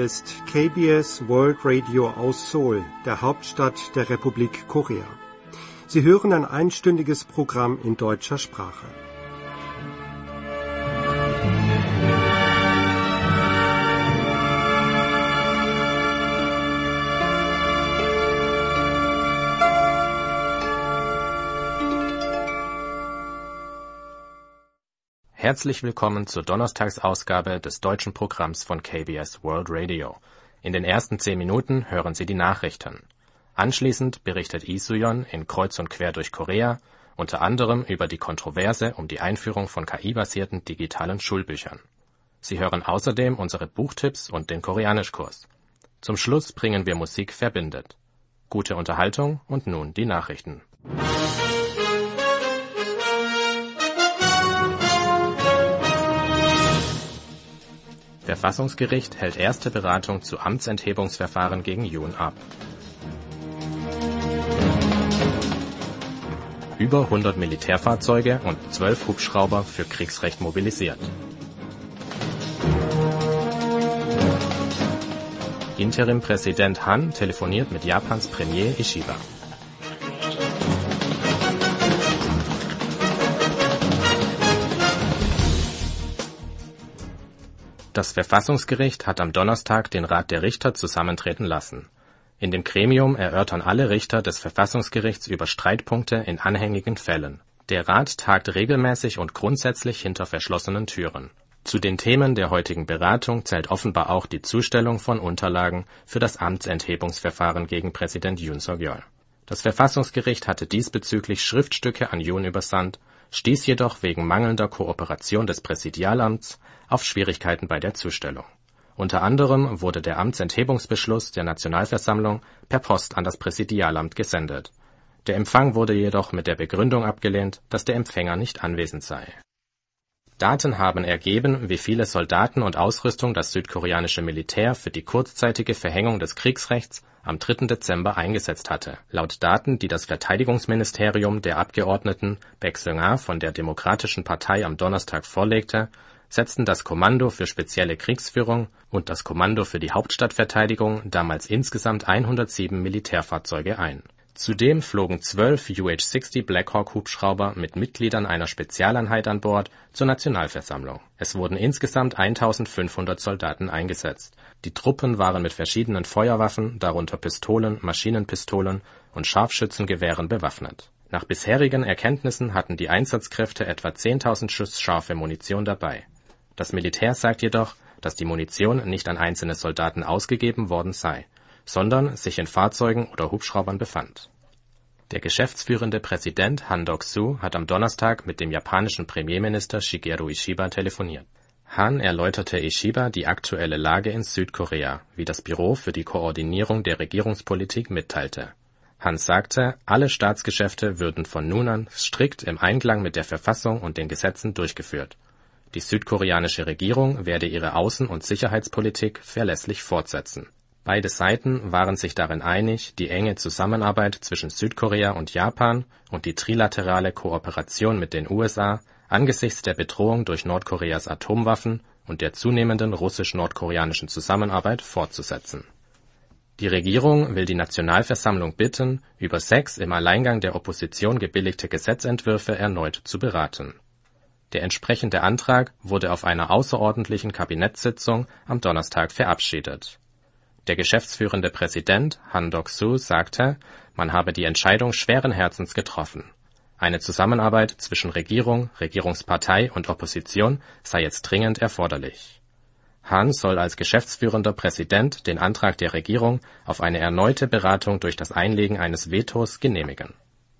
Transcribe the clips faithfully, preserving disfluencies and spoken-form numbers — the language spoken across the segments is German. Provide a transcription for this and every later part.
ist K B S World Radio aus Seoul, der Hauptstadt der Republik Korea. Sie hören ein einstündiges Programm in deutscher Sprache. Herzlich willkommen zur Donnerstagsausgabe des deutschen Programms von K B S World Radio. In den ersten zehn Minuten hören Sie die Nachrichten. Anschließend berichtet Lee Soo-yeon in Kreuz und Quer durch Korea unter anderem über die Kontroverse um die Einführung von K I-basierten digitalen Schulbüchern. Sie hören außerdem unsere Buchtipps und den Koreanischkurs. Zum Schluss bringen wir Musik verbindet. Gute Unterhaltung und nun die Nachrichten. Verfassungsgericht hält erste Beratung zu Amtsenthebungsverfahren gegen Yoon ab. Über hundert Militärfahrzeuge und zwölf Hubschrauber für Kriegsrecht mobilisiert. Interim-Präsident Han telefoniert mit Japans Premier Ishiba. Das Verfassungsgericht hat am Donnerstag den Rat der Richter zusammentreten lassen. In dem Gremium erörtern alle Richter des Verfassungsgerichts über Streitpunkte in anhängigen Fällen. Der Rat tagt regelmäßig und grundsätzlich hinter verschlossenen Türen. Zu den Themen der heutigen Beratung zählt offenbar auch die Zustellung von Unterlagen für das Amtsenthebungsverfahren gegen Präsident Yoon Suk-yeol. Das Verfassungsgericht hatte diesbezüglich Schriftstücke an Yoon übersandt, stieß jedoch wegen mangelnder Kooperation des Präsidialamts auf Schwierigkeiten bei der Zustellung. Unter anderem wurde der Amtsenthebungsbeschluss der Nationalversammlung per Post an das Präsidialamt gesendet. Der Empfang wurde jedoch mit der Begründung abgelehnt, dass der Empfänger nicht anwesend sei. Daten haben ergeben, wie viele Soldaten und Ausrüstung das südkoreanische Militär für die kurzzeitige Verhängung des Kriegsrechts am dritten Dezember eingesetzt hatte. Laut Daten, die das Verteidigungsministerium der Abgeordneten Baek Seung-ha von der Demokratischen Partei am Donnerstag vorlegte, setzten das Kommando für spezielle Kriegsführung und das Kommando für die Hauptstadtverteidigung damals insgesamt hundertsieben Militärfahrzeuge ein. Zudem flogen zwölf U H sechzig Black Hawk Hubschrauber mit Mitgliedern einer Spezialeinheit an Bord zur Nationalversammlung. Es wurden insgesamt eintausendfünfhundert Soldaten eingesetzt. Die Truppen waren mit verschiedenen Feuerwaffen, darunter Pistolen, Maschinenpistolen und Scharfschützengewehren bewaffnet. Nach bisherigen Erkenntnissen hatten die Einsatzkräfte etwa zehntausend Schuss scharfe Munition dabei. Das Militär sagt jedoch, dass die Munition nicht an einzelne Soldaten ausgegeben worden sei, sondern sich in Fahrzeugen oder Hubschraubern befand. Der geschäftsführende Präsident Han Duck-soo hat am Donnerstag mit dem japanischen Premierminister Shigeru Ishiba telefoniert. Han erläuterte Ishiba die aktuelle Lage in Südkorea, wie das Büro für die Koordinierung der Regierungspolitik mitteilte. Han sagte, alle Staatsgeschäfte würden von nun an strikt im Einklang mit der Verfassung und den Gesetzen durchgeführt. Die südkoreanische Regierung werde ihre Außen- und Sicherheitspolitik verlässlich fortsetzen. Beide Seiten waren sich darin einig, die enge Zusammenarbeit zwischen Südkorea und Japan und die trilaterale Kooperation mit den U S A angesichts der Bedrohung durch Nordkoreas Atomwaffen und der zunehmenden russisch-nordkoreanischen Zusammenarbeit fortzusetzen. Die Regierung will die Nationalversammlung bitten, über sechs im Alleingang der Opposition gebilligte Gesetzentwürfe erneut zu beraten. Der entsprechende Antrag wurde auf einer außerordentlichen Kabinettssitzung am Donnerstag verabschiedet. Der geschäftsführende Präsident Han Duck-soo sagte, man habe die Entscheidung schweren Herzens getroffen. Eine Zusammenarbeit zwischen Regierung, Regierungspartei und Opposition sei jetzt dringend erforderlich. Han soll als geschäftsführender Präsident den Antrag der Regierung auf eine erneute Beratung durch das Einlegen eines Vetos genehmigen.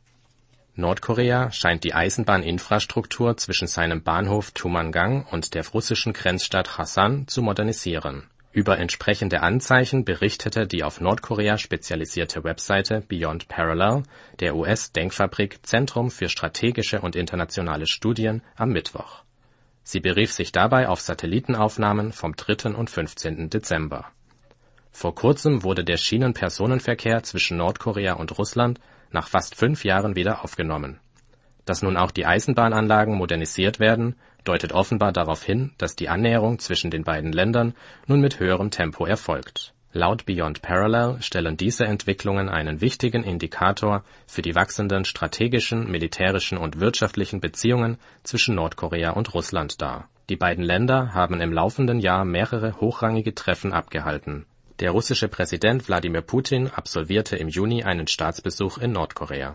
Nordkorea scheint die Eisenbahninfrastruktur zwischen seinem Bahnhof Tumangang und der russischen Grenzstadt Chassan zu modernisieren. Über entsprechende Anzeichen berichtete die auf Nordkorea spezialisierte Webseite Beyond Parallel der U S-Denkfabrik Zentrum für strategische und internationale Studien am Mittwoch. Sie berief sich dabei auf Satellitenaufnahmen vom dritten und fünfzehnten Dezember. Vor kurzem wurde der Schienenpersonenverkehr zwischen Nordkorea und Russland nach fast fünf Jahren wieder aufgenommen. Dass nun auch die Eisenbahnanlagen modernisiert werden, deutet offenbar darauf hin, dass die Annäherung zwischen den beiden Ländern nun mit höherem Tempo erfolgt. Laut Beyond Parallel stellen diese Entwicklungen einen wichtigen Indikator für die wachsenden strategischen, militärischen und wirtschaftlichen Beziehungen zwischen Nordkorea und Russland dar. Die beiden Länder haben im laufenden Jahr mehrere hochrangige Treffen abgehalten. Der russische Präsident Wladimir Putin absolvierte im Juni einen Staatsbesuch in Nordkorea.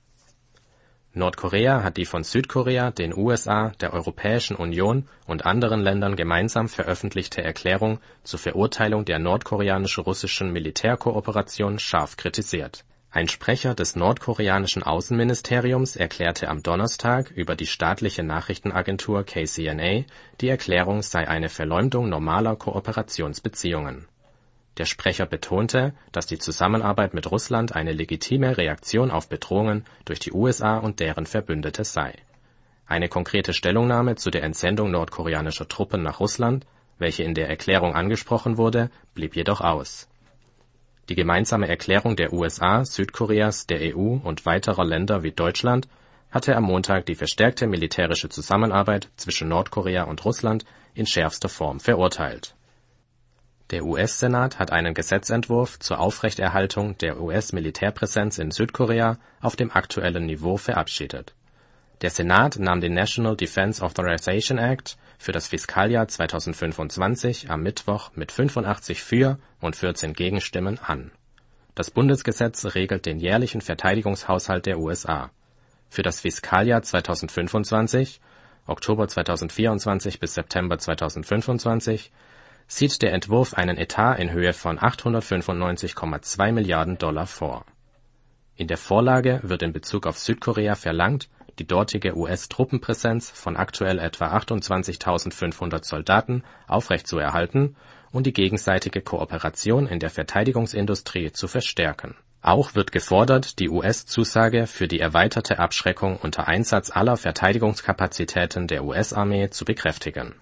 Nordkorea hat die von Südkorea, den U S A, der Europäischen Union und anderen Ländern gemeinsam veröffentlichte Erklärung zur Verurteilung der nordkoreanisch-russischen Militärkooperation scharf kritisiert. Ein Sprecher des nordkoreanischen Außenministeriums erklärte am Donnerstag über die staatliche Nachrichtenagentur K C N A, die Erklärung sei eine Verleumdung normaler Kooperationsbeziehungen. Der Sprecher betonte, dass die Zusammenarbeit mit Russland eine legitime Reaktion auf Bedrohungen durch die U S A und deren Verbündete sei. Eine konkrete Stellungnahme zu der Entsendung nordkoreanischer Truppen nach Russland, welche in der Erklärung angesprochen wurde, blieb jedoch aus. Die gemeinsame Erklärung der U S A, Südkoreas, der E U und weiterer Länder wie Deutschland hatte am Montag die verstärkte militärische Zusammenarbeit zwischen Nordkorea und Russland in schärfster Form verurteilt. Der U S-Senat hat einen Gesetzentwurf zur Aufrechterhaltung der U S-Militärpräsenz in Südkorea auf dem aktuellen Niveau verabschiedet. Der Senat nahm den National Defense Authorization Act für das Fiskaljahr zweitausendfünfundzwanzig am Mittwoch mit fünfundachtzig für und vierzehn Gegenstimmen an. Das Bundesgesetz regelt den jährlichen Verteidigungshaushalt der U S A. Für das Fiskaljahr zweitausendfünfundzwanzig, Oktober zweitausendvierundzwanzig bis September zweitausendfünfundzwanzig, sieht der Entwurf einen Etat in Höhe von achthundertfünfundneunzig Komma zwei Milliarden Dollar vor. In der Vorlage wird in Bezug auf Südkorea verlangt, die dortige U S-Truppenpräsenz von aktuell etwa achtundzwanzigtausendfünfhundert Soldaten aufrechtzuerhalten und die gegenseitige Kooperation in der Verteidigungsindustrie zu verstärken. Auch wird gefordert, die U S-Zusage für die erweiterte Abschreckung unter Einsatz aller Verteidigungskapazitäten der U S-Armee zu bekräftigen.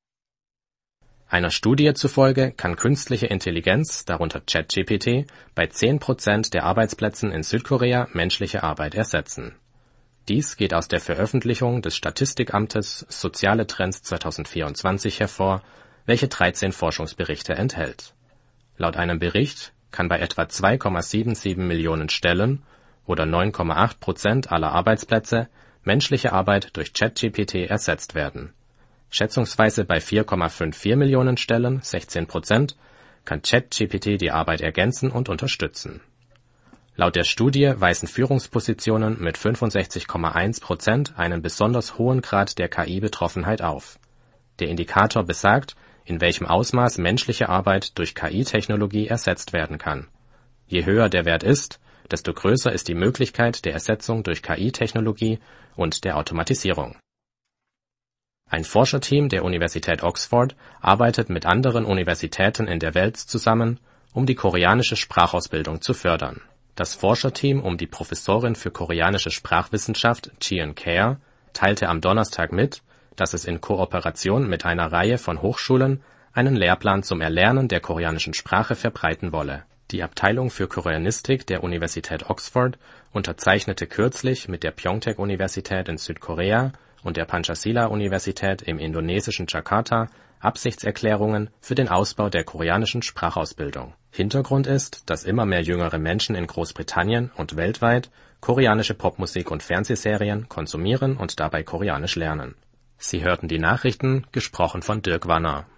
Einer Studie zufolge kann künstliche Intelligenz, darunter ChatGPT, bei zehn Prozent der Arbeitsplätzen in Südkorea menschliche Arbeit ersetzen. Dies geht aus der Veröffentlichung des Statistikamtes Soziale Trends zweitausendvierundzwanzig hervor, welche dreizehn Forschungsberichte enthält. Laut einem Bericht kann bei etwa zwei Komma siebenundsiebzig Millionen Stellen oder neun Komma acht Prozent aller Arbeitsplätze menschliche Arbeit durch ChatGPT ersetzt werden. Schätzungsweise bei vier Komma vierundfünfzig Millionen Stellen, sechzehn Prozent, kann ChatGPT die Arbeit ergänzen und unterstützen. Laut der Studie weisen Führungspositionen mit fünfundsechzig Komma eins Prozent einen besonders hohen Grad der K I-Betroffenheit auf. Der Indikator besagt, in welchem Ausmaß menschliche Arbeit durch K I-Technologie ersetzt werden kann. Je höher der Wert ist, desto größer ist die Möglichkeit der Ersetzung durch K I-Technologie und der Automatisierung. Ein Forscherteam der Universität Oxford arbeitet mit anderen Universitäten in der Welt zusammen, um die koreanische Sprachausbildung zu fördern. Das Forscherteam um die Professorin für koreanische Sprachwissenschaft Ji-eun Khae teilte am Donnerstag mit, dass es in Kooperation mit einer Reihe von Hochschulen einen Lehrplan zum Erlernen der koreanischen Sprache verbreiten wolle. Die Abteilung für Koreanistik der Universität Oxford unterzeichnete kürzlich mit der Pyeongtaek-Universität in Südkorea und der Pancasila-Universität im indonesischen Jakarta Absichtserklärungen für den Ausbau der koreanischen Sprachausbildung. Hintergrund ist, dass immer mehr jüngere Menschen in Großbritannien und weltweit koreanische Popmusik und Fernsehserien konsumieren und dabei Koreanisch lernen. Sie hörten die Nachrichten, gesprochen von Dirk Wanner.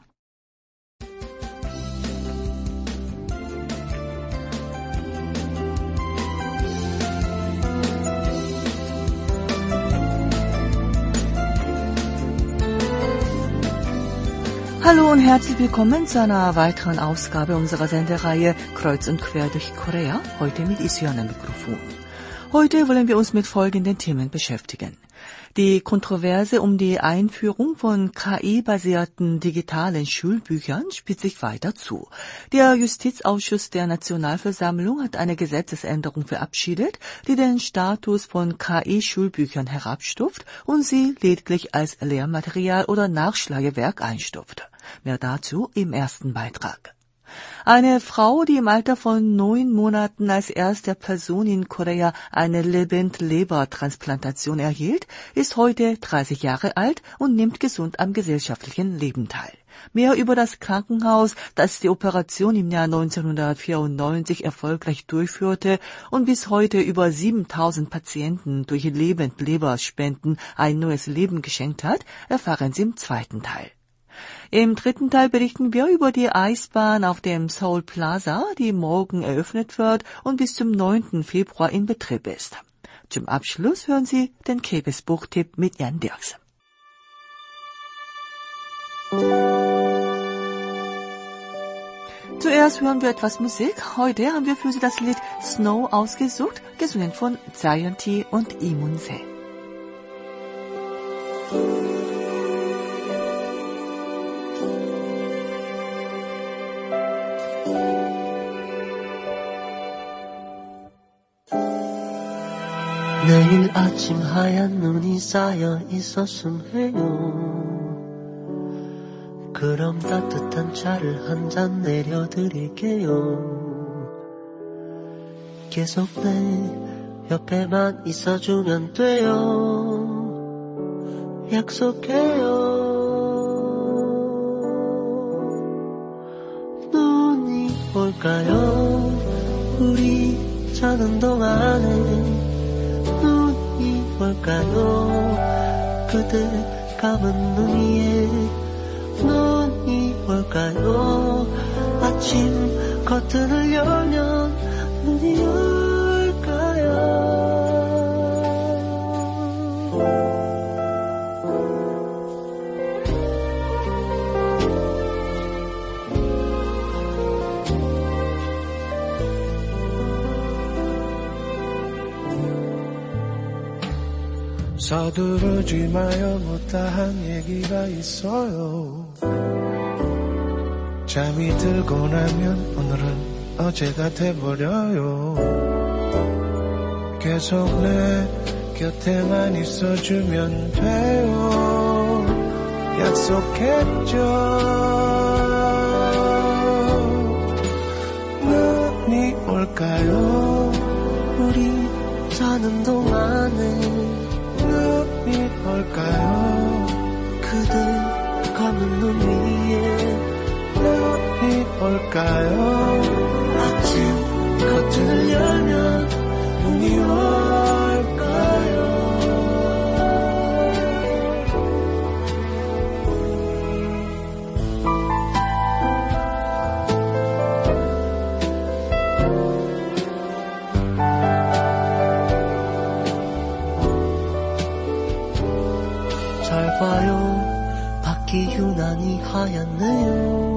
Hallo und herzlich willkommen zu einer weiteren Ausgabe unserer Sendereihe Kreuz und Quer durch Korea, heute mit Isuan am Mikrofon. Heute wollen wir uns mit folgenden Themen beschäftigen. Die Kontroverse um die Einführung von K I-basierten digitalen Schulbüchern spitzt sich weiter zu. Der Justizausschuss der Nationalversammlung hat eine Gesetzesänderung verabschiedet, die den Status von K I-Schulbüchern herabstuft und sie lediglich als Lehrmaterial oder Nachschlagewerk einstuft. Mehr dazu im ersten Beitrag. Eine Frau, die im Alter von neun Monaten als erste Person in Korea eine Lebend-Leber-Transplantation erhielt, ist heute dreißig Jahre alt und nimmt gesund am gesellschaftlichen Leben teil. Mehr über das Krankenhaus, das die Operation im Jahr neunzehnhundertvierundneunzig erfolgreich durchführte und bis heute über siebentausend Patienten durch Lebend-Leberspenden ein neues Leben geschenkt hat, erfahren Sie im zweiten Teil. Im dritten Teil berichten wir über die Eisbahn auf dem Seoul Plaza, die morgen eröffnet wird und bis zum neunten Februar in Betrieb ist. Zum Abschluss hören Sie den K B S Buchtipp mit Jan Dirks. Zuerst hören wir etwas Musik. Heute haben wir für Sie das Lied Snow ausgesucht, gesungen von Giant und Lee Moon-se. 내일 아침 하얀 눈이 쌓여 있었음 해요. 그럼 따뜻한 차를 한 잔 내려드릴게요. 계속 내 옆에만 있어주면 돼요. 약속해요. 눈이 올까요? 우리 자는 동안에 눈이 올까요? 그대 감은 눈 위에 눈이 올까요? 아침 커튼을 열면 눈이 올까요? 서두르지 마요. 못다한 얘기가 있어요. 잠이 들고 나면 오늘은 어제가 돼버려요. 계속 내 곁에만 있어주면 돼요. 약속했죠. 눈이 올까요? 우리 자는 동안에 눈이 올까요? 그대 감은 눈 위에 눈이 올까요? 아침 커튼을 열면 눈이 올까요? 잘 봐요. 밖이 유난히 하얗네요.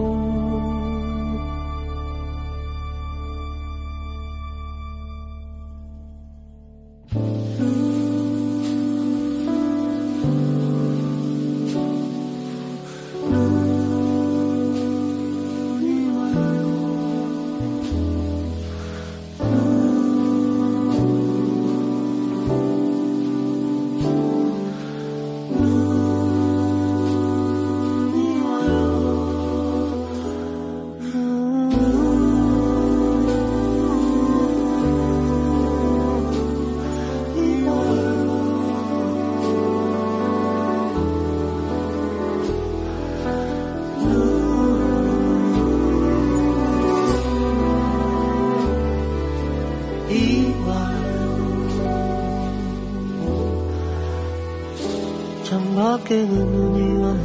창밖에는 눈이 와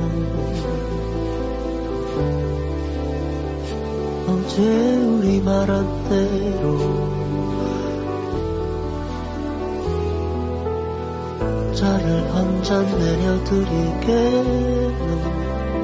어제 우리 말한 대로 차를 한 잔 내려드릴게요.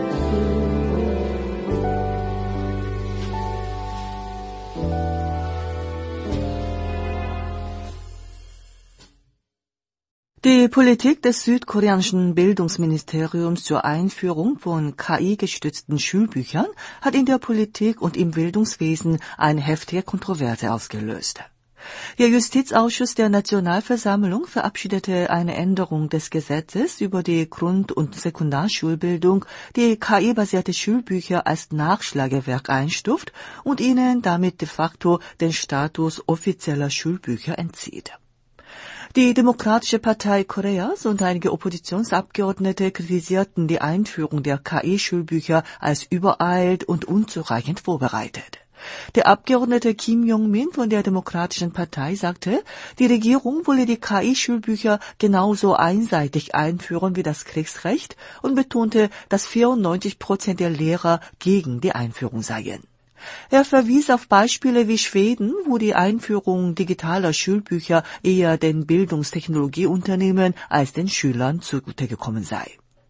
Die Politik des südkoreanischen Bildungsministeriums zur Einführung von K I-gestützten Schulbüchern hat in der Politik und im Bildungswesen eine heftige Kontroverse ausgelöst. Der Justizausschuss der Nationalversammlung verabschiedete eine Änderung des Gesetzes über die Grund- und Sekundarschulbildung, die K I-basierte Schulbücher als Nachschlagewerk einstuft und ihnen damit de facto den Status offizieller Schulbücher entzieht. Die Demokratische Partei Koreas und einige Oppositionsabgeordnete kritisierten die Einführung der K I-Schulbücher als übereilt und unzureichend vorbereitet. Der Abgeordnete Kim Yong-min von der Demokratischen Partei sagte, die Regierung wolle die K I-Schulbücher genauso einseitig einführen wie das Kriegsrecht und betonte, dass vierundneunzig Prozent der Lehrer gegen die Einführung seien. Er verwies auf Beispiele wie Schweden, wo die Einführung digitaler Schulbücher eher den Bildungstechnologieunternehmen als den Schülern zugute gekommen sei.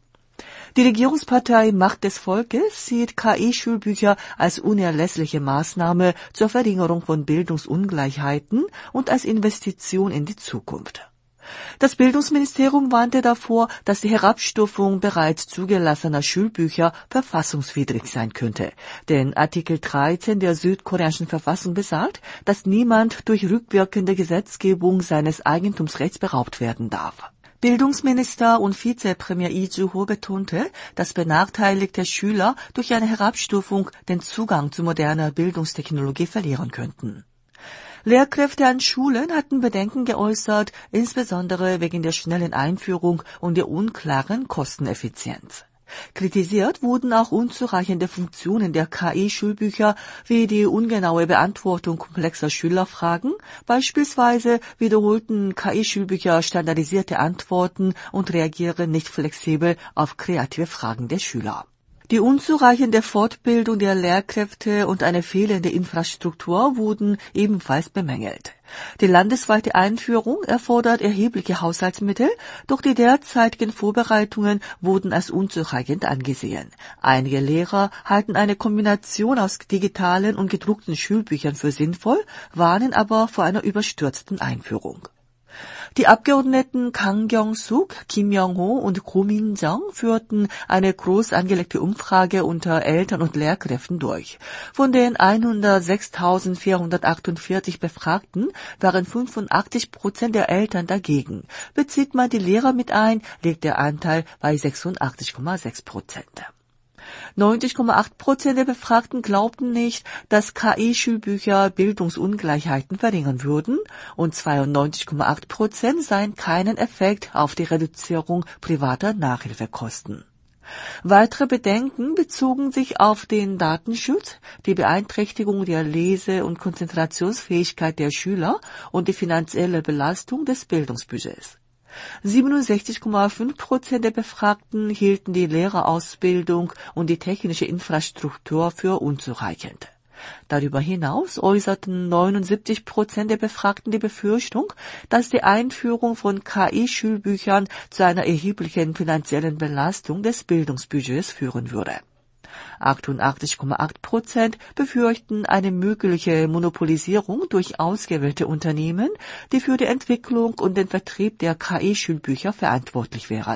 Die Regierungspartei Macht des Volkes sieht K I-Schulbücher als unerlässliche Maßnahme zur Verringerung von Bildungsungleichheiten und als Investition in die Zukunft. Das Bildungsministerium warnte davor, dass die Herabstufung bereits zugelassener Schulbücher verfassungswidrig sein könnte. Denn Artikel dreizehn der südkoreanischen Verfassung besagt, dass niemand durch rückwirkende Gesetzgebung seines Eigentumsrechts beraubt werden darf. Bildungsminister und Vizepremier Lee Ju-ho betonte, dass benachteiligte Schüler durch eine Herabstufung den Zugang zu moderner Bildungstechnologie verlieren könnten. Lehrkräfte an Schulen hatten Bedenken geäußert, insbesondere wegen der schnellen Einführung und der unklaren Kosteneffizienz. Kritisiert wurden auch unzureichende Funktionen der K I-Schulbücher wie die ungenaue Beantwortung komplexer Schülerfragen, beispielsweise wiederholten K I-Schulbücher standardisierte Antworten und reagieren nicht flexibel auf kreative Fragen der Schüler. Die unzureichende Fortbildung der Lehrkräfte und eine fehlende Infrastruktur wurden ebenfalls bemängelt. Die landesweite Einführung erfordert erhebliche Haushaltsmittel, doch die derzeitigen Vorbereitungen wurden als unzureichend angesehen. Einige Lehrer halten eine Kombination aus digitalen und gedruckten Schulbüchern für sinnvoll, warnen aber vor einer überstürzten Einführung. Die Abgeordneten Kang Kyung-suk, Kim Yong-ho und Ko Min-jung führten eine groß angelegte Umfrage unter Eltern und Lehrkräften durch. Von den hundertsechstausendvierhundertachtundvierzig Befragten waren fünfundachtzig Prozent der Eltern dagegen. Bezieht man die Lehrer mit ein, liegt der Anteil bei sechsundachtzig Komma sechs Prozent. neunzig Komma acht Prozent der Befragten glaubten nicht, dass K I-Schulbücher Bildungsungleichheiten verringern würden und zweiundneunzig Komma acht Prozent seien keinen Effekt auf die Reduzierung privater Nachhilfekosten. Weitere Bedenken bezogen sich auf den Datenschutz, die Beeinträchtigung der Lese- und Konzentrationsfähigkeit der Schüler und die finanzielle Belastung des Bildungsbudgets. siebenundsechzig Komma fünf Prozent der Befragten hielten die Lehrerausbildung und die technische Infrastruktur für unzureichend. Darüber hinaus äußerten neunundsiebzig Prozent der Befragten die Befürchtung, dass die Einführung von K I-Schulbüchern zu einer erheblichen finanziellen Belastung des Bildungsbudgets führen würde. achtundachtzig Komma acht Prozent befürchten eine mögliche Monopolisierung durch ausgewählte Unternehmen, die für die Entwicklung und den Vertrieb der K I-Schulbücher verantwortlich wären.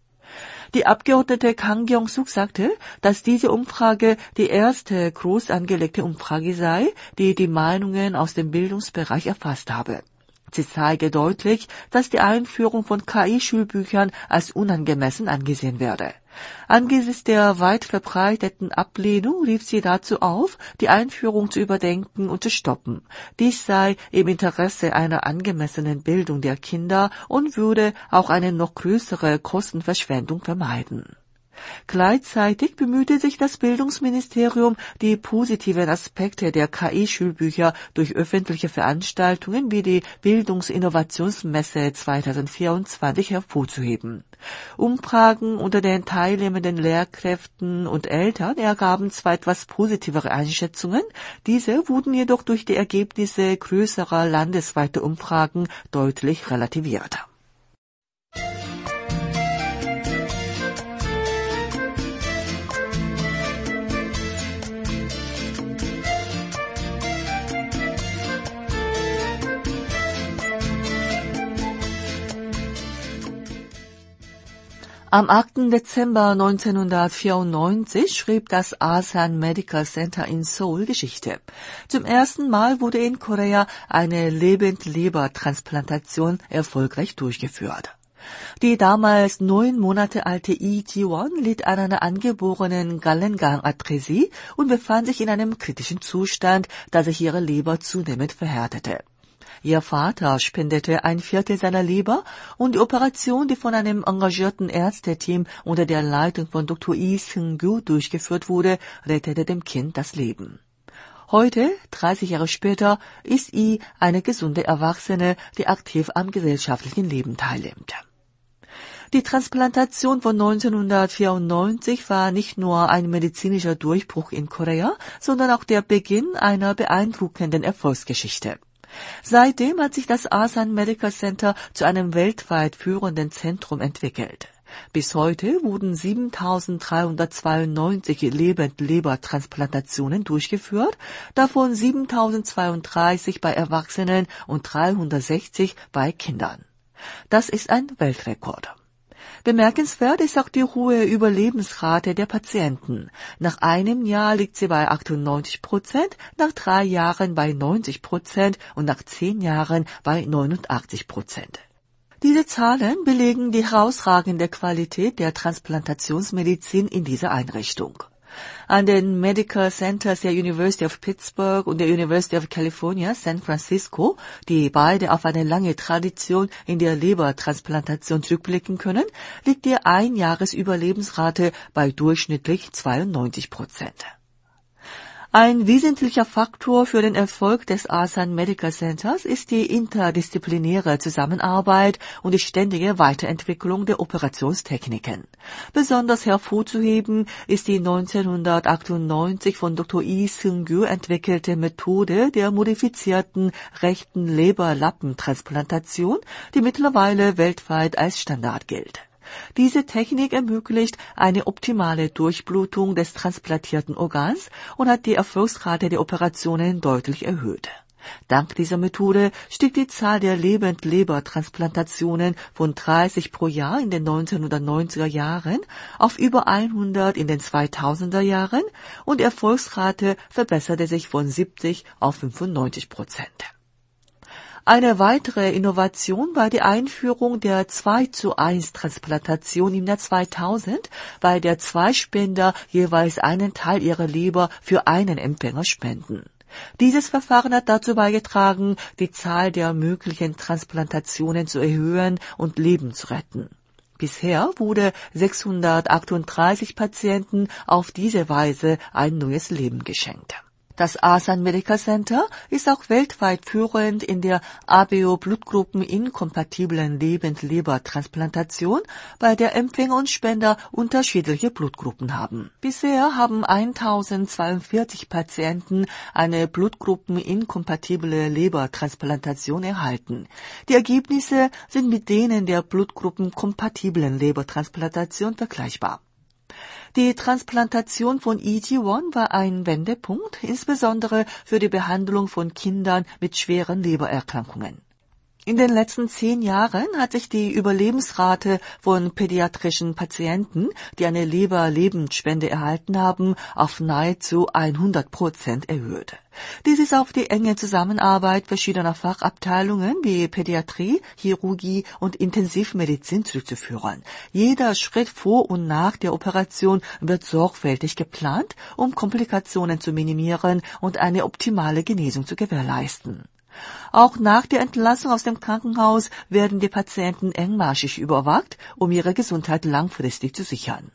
Die Abgeordnete Kang Kyung-suk sagte, dass diese Umfrage die erste groß angelegte Umfrage sei, die die Meinungen aus dem Bildungsbereich erfasst habe. Sie zeige deutlich, dass die Einführung von K I-Schulbüchern als unangemessen angesehen werde. Angesichts der weit verbreiteten Ablehnung rief sie dazu auf, die Einführung zu überdenken und zu stoppen. Dies sei im Interesse einer angemessenen Bildung der Kinder und würde auch eine noch größere Kostenverschwendung vermeiden. Gleichzeitig bemühte sich das Bildungsministerium, die positiven Aspekte der K I-Schulbücher durch öffentliche Veranstaltungen wie die Bildungsinnovationsmesse zweitausendvierundzwanzig hervorzuheben. Umfragen unter den teilnehmenden Lehrkräften und Eltern ergaben zwar etwas positivere Einschätzungen, diese wurden jedoch durch die Ergebnisse größerer landesweiter Umfragen deutlich relativiert. Am achten Dezember neunzehnhundertvierundneunzig schrieb das Asan Medical Center in Seoul Geschichte. Zum ersten Mal wurde in Korea eine Lebendlebertransplantation erfolgreich durchgeführt. Die damals neun Monate alte Lee Ji-won litt an einer angeborenen Gallengangatresie und befand sich in einem kritischen Zustand, da sich ihre Leber zunehmend verhärtete. Ihr Vater spendete ein Viertel seiner Leber und die Operation, die von einem engagierten Ärzteteam unter der Leitung von Doktor Lee Seung-gyu durchgeführt wurde, rettete dem Kind das Leben. Heute, dreißig Jahre später, ist Lee eine gesunde Erwachsene, die aktiv am gesellschaftlichen Leben teilnimmt. Die Transplantation von neunzehnhundertvierundneunzig war nicht nur ein medizinischer Durchbruch in Korea, sondern auch der Beginn einer beeindruckenden Erfolgsgeschichte. Seitdem hat sich das Asan Medical Center zu einem weltweit führenden Zentrum entwickelt. Bis heute wurden siebentausenddreihundertzweiundneunzig Lebendlebertransplantationen durchgeführt, davon siebentausendzweiunddreißig bei Erwachsenen und dreihundertsechzig bei Kindern. Das ist ein Weltrekord. Bemerkenswert ist auch die hohe Überlebensrate der Patienten. Nach einem Jahr liegt sie bei achtundneunzig Prozent, nach drei Jahren bei neunzig Prozent und nach zehn Jahren bei neunundachtzig Prozent. Diese Zahlen belegen die herausragende Qualität der Transplantationsmedizin in dieser Einrichtung. An den Medical Centers der University of Pittsburgh und der University of California, San Francisco, die beide auf eine lange Tradition in der Lebertransplantation zurückblicken können, liegt die Einjahresüberlebensrate bei durchschnittlich zweiundneunzig Prozent. Ein wesentlicher Faktor für den Erfolg des Asan Medical Centers ist die interdisziplinäre Zusammenarbeit und die ständige Weiterentwicklung der Operationstechniken. Besonders hervorzuheben ist die neunzehnhundertachtundneunzig von Doktor Lee Seung-gyu entwickelte Methode der modifizierten rechten Leberlappentransplantation, die mittlerweile weltweit als Standard gilt. Diese Technik ermöglicht eine optimale Durchblutung des transplantierten Organs und hat die Erfolgsrate der Operationen deutlich erhöht. Dank dieser Methode stieg die Zahl der Lebendlebertransplantationen von dreißig pro Jahr in den neunzehnhundertneunziger Jahren auf über hundert in den zweitausender Jahren und die Erfolgsrate verbesserte sich von siebzig auf fünfundneunzig Prozent. Eine weitere Innovation war die Einführung der zwei zu eins Transplantation im Jahr zweitausend, bei der zwei Spender jeweils einen Teil ihrer Leber für einen Empfänger spenden. Dieses Verfahren hat dazu beigetragen, die Zahl der möglichen Transplantationen zu erhöhen und Leben zu retten. Bisher wurde sechshundertachtunddreißig Patienten auf diese Weise ein neues Leben geschenkt. Das Asan Medical Center ist auch weltweit führend in der A B O-Blutgruppen-inkompatiblen Lebendlebertransplantation, bei der Empfänger und Spender unterschiedliche Blutgruppen haben. Bisher haben tausendzweiundvierzig Patienten eine Blutgruppen-inkompatible Lebertransplantation erhalten. Die Ergebnisse sind mit denen der Blutgruppen-kompatiblen Lebertransplantation vergleichbar. Die Transplantation von Lee Ji-won war ein Wendepunkt, insbesondere für die Behandlung von Kindern mit schweren Lebererkrankungen. In den letzten zehn Jahren hat sich die Überlebensrate von pädiatrischen Patienten, die eine Leberlebensspende erhalten haben, auf nahezu hundert Prozent erhöht. Dies ist auf die enge Zusammenarbeit verschiedener Fachabteilungen wie Pädiatrie, Chirurgie und Intensivmedizin zurückzuführen. Jeder Schritt vor und nach der Operation wird sorgfältig geplant, um Komplikationen zu minimieren und eine optimale Genesung zu gewährleisten. Auch nach der Entlassung aus dem Krankenhaus werden die Patienten engmaschig überwacht, um ihre Gesundheit langfristig zu sichern.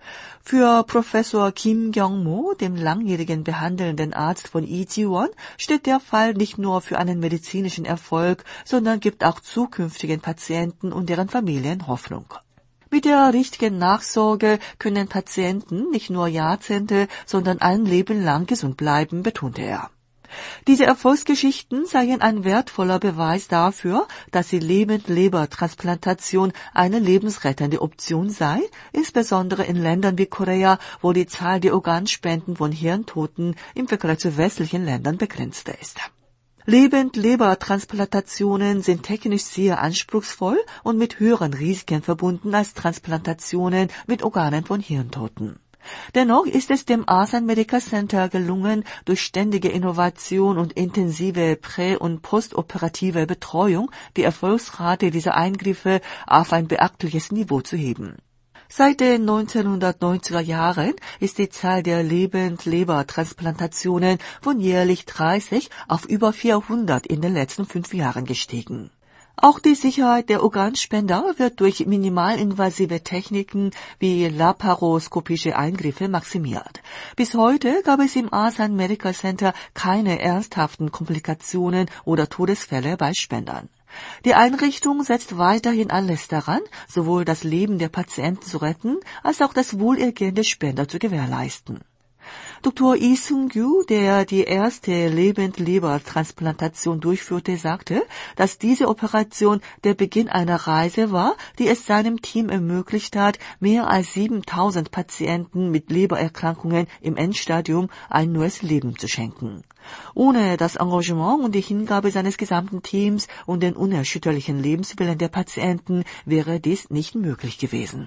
Für Professor Kim Kyung-mo, dem langjährigen behandelnden Arzt von Lee Ji-won, steht der Fall nicht nur für einen medizinischen Erfolg, sondern gibt auch zukünftigen Patienten und deren Familien Hoffnung. Mit der richtigen Nachsorge können Patienten nicht nur Jahrzehnte, sondern ein Leben lang gesund bleiben, betonte er. Diese Erfolgsgeschichten seien ein wertvoller Beweis dafür, dass die Lebendlebertransplantation eine lebensrettende Option sei, insbesondere in Ländern wie Korea, wo die Zahl der Organspenden von Hirntoten im Vergleich zu westlichen Ländern begrenzter ist. Lebend-Lebertransplantationen sind technisch sehr anspruchsvoll und mit höheren Risiken verbunden als Transplantationen mit Organen von Hirntoten. Dennoch ist es dem Asan Medical Center gelungen, durch ständige Innovation und intensive prä- und postoperative Betreuung die Erfolgsrate dieser Eingriffe auf ein beachtliches Niveau zu heben. Seit den neunzehnhundertneunziger Jahren ist die Zahl der Lebend-Lebertransplantationen von jährlich dreißig auf über vierhundert in den letzten fünf Jahren gestiegen. Auch die Sicherheit der Organspender wird durch minimalinvasive Techniken wie laparoskopische Eingriffe maximiert. Bis heute gab es im Asan Medical Center keine ernsthaften Komplikationen oder Todesfälle bei Spendern. Die Einrichtung setzt weiterhin alles daran, sowohl das Leben der Patienten zu retten, als auch das Wohlergehen der Spender zu gewährleisten. Doktor Lee Sung-gyu, der die erste Lebend-Leber-Transplantation durchführte, sagte, dass diese Operation der Beginn einer Reise war, die es seinem Team ermöglicht hat, mehr als siebentausend Patienten mit Lebererkrankungen im Endstadium ein neues Leben zu schenken. Ohne das Engagement und die Hingabe seines gesamten Teams und den unerschütterlichen Lebenswillen der Patienten wäre dies nicht möglich gewesen.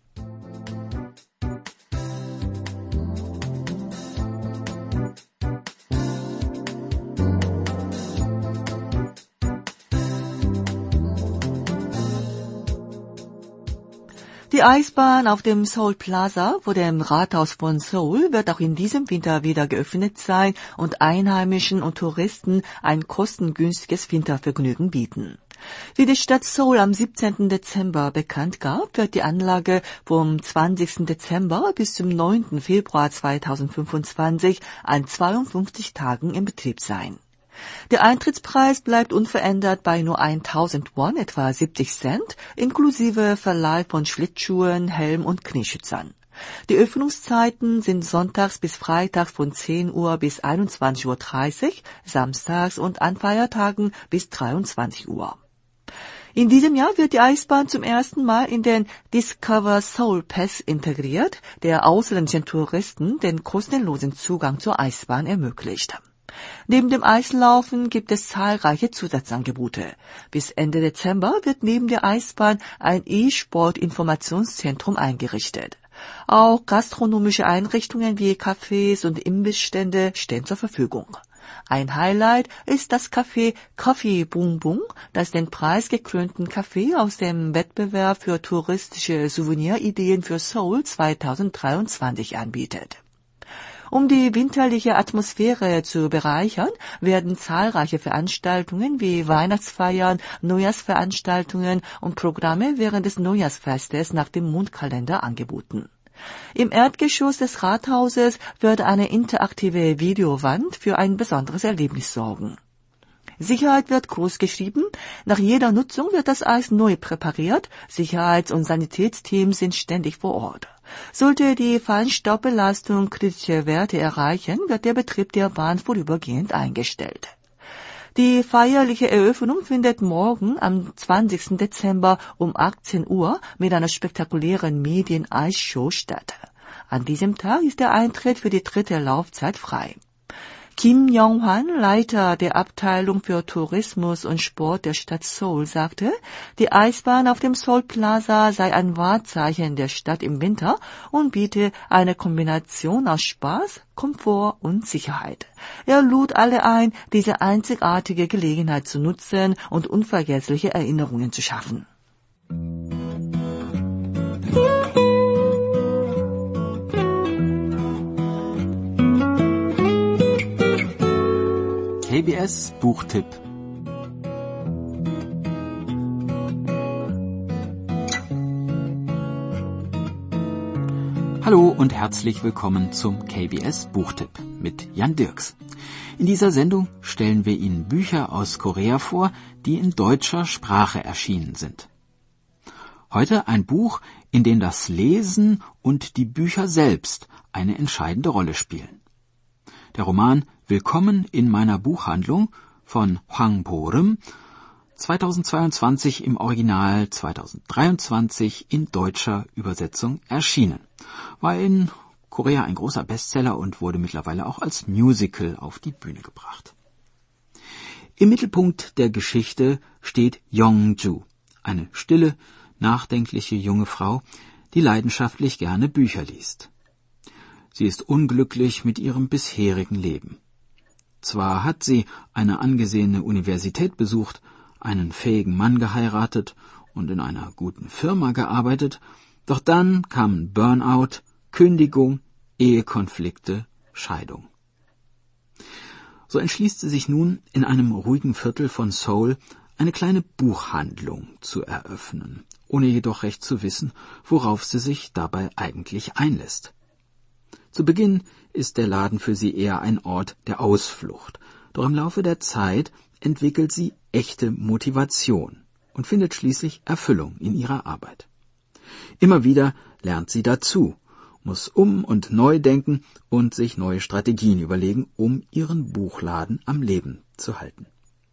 Die Eisbahn auf dem Seoul Plaza vor dem Rathaus von Seoul wird auch in diesem Winter wieder geöffnet sein und Einheimischen und Touristen ein kostengünstiges Wintervergnügen bieten. Wie die Stadt Seoul am siebzehnten Dezember bekannt gab, wird die Anlage vom zwanzigsten Dezember bis zum neunten Februar zweitausendfünfundzwanzig an zweiundfünfzig Tagen in Betrieb sein. Der Eintrittspreis bleibt unverändert bei nur tausend Won, etwa siebzig Cent, inklusive Verleih von Schlittschuhen, Helm und Knieschützern. Die Öffnungszeiten sind sonntags bis freitags von zehn Uhr bis einundzwanzig Uhr dreißig, samstags und an Feiertagen bis dreiundzwanzig Uhr. In diesem Jahr wird die Eisbahn zum ersten Mal in den Discover Seoul Pass integriert, der ausländischen Touristen den kostenlosen Zugang zur Eisbahn ermöglicht. Neben dem Eislaufen gibt es zahlreiche Zusatzangebote. Bis Ende Dezember wird neben der Eisbahn ein E-Sport-Informationszentrum eingerichtet. Auch gastronomische Einrichtungen wie Cafés und Imbissstände stehen zur Verfügung. Ein Highlight ist das Café Coffee Bung Bung, das den preisgekrönten Kaffee aus dem Wettbewerb für touristische Souvenirideen für Seoul zweitausenddreiundzwanzig anbietet. Um die winterliche Atmosphäre zu bereichern, werden zahlreiche Veranstaltungen wie Weihnachtsfeiern, Neujahrsveranstaltungen und Programme während des Neujahrsfestes nach dem Mondkalender angeboten. Im Erdgeschoss des Rathauses wird eine interaktive Videowand für ein besonderes Erlebnis sorgen. Sicherheit wird groß geschrieben. Nach jeder Nutzung wird das Eis neu präpariert. Sicherheits- und Sanitätsteams sind ständig vor Ort. Sollte die Feinstaubbelastung kritische Werte erreichen, wird der Betrieb der Bahn vorübergehend eingestellt. Die feierliche Eröffnung findet morgen am zwanzigsten Dezember um achtzehn Uhr mit einer spektakulären Medien-Eisshow statt. An diesem Tag ist der Eintritt für die dritte Laufzeit frei. Kim Young-hwan, Leiter der Abteilung für Tourismus und Sport der Stadt Seoul, sagte, die Eisbahn auf dem Seoul Plaza sei ein Wahrzeichen der Stadt im Winter und biete eine Kombination aus Spaß, Komfort und Sicherheit. Er lud alle ein, diese einzigartige Gelegenheit zu nutzen und unvergessliche Erinnerungen zu schaffen. K B S Buchtipp. Hallo und herzlich willkommen zum K B S Buchtipp mit Jan Dirks. In dieser Sendung stellen wir Ihnen Bücher aus Korea vor, die in deutscher Sprache erschienen sind. Heute ein Buch, in dem das Lesen und die Bücher selbst eine entscheidende Rolle spielen. Der Roman Willkommen in meiner Buchhandlung von Hwang Bo-rim, zweitausendzweiundzwanzig im Original, zweitausenddreiundzwanzig in deutscher Übersetzung erschienen. War in Korea ein großer Bestseller und wurde mittlerweile auch als Musical auf die Bühne gebracht. Im Mittelpunkt der Geschichte steht Yongju, eine stille, nachdenkliche junge Frau, die leidenschaftlich gerne Bücher liest. Sie ist unglücklich mit ihrem bisherigen Leben. Zwar hat sie eine angesehene Universität besucht, einen fähigen Mann geheiratet und in einer guten Firma gearbeitet, doch dann kamen Burnout, Kündigung, Ehekonflikte, Scheidung. So entschließt sie sich nun, in einem ruhigen Viertel von Seoul eine kleine Buchhandlung zu eröffnen, ohne jedoch recht zu wissen, worauf sie sich dabei eigentlich einlässt. Zu Beginn ist der Laden für sie eher ein Ort der Ausflucht, doch im Laufe der Zeit entwickelt sie echte Motivation und findet schließlich Erfüllung in ihrer Arbeit. Immer wieder lernt sie dazu, muss um- und neu denken und sich neue Strategien überlegen, um ihren Buchladen am Leben zu halten.